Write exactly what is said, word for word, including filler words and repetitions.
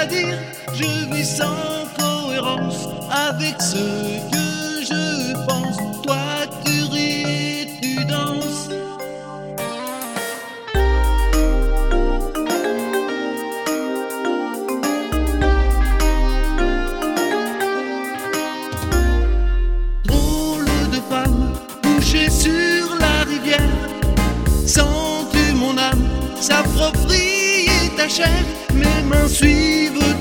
c'est-à-dire je vis sans cohérence avec ce que je pense. Toi tu ris et tu danses. Drôle de femme couchée sur la rivière, sens-tu mon âme s'approprier ta chair? Mes mains suivent